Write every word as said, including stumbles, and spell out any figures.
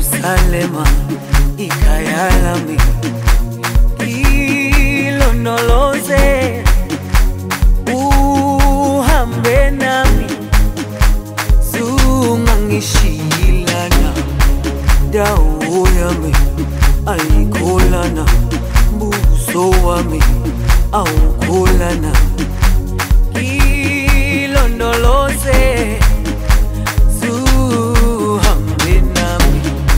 Jerusalema ikhaya lami, ilondoloze uhambe nami, zungangishilana dawo yami ayikholana, buso wami awukholana, ilondoloze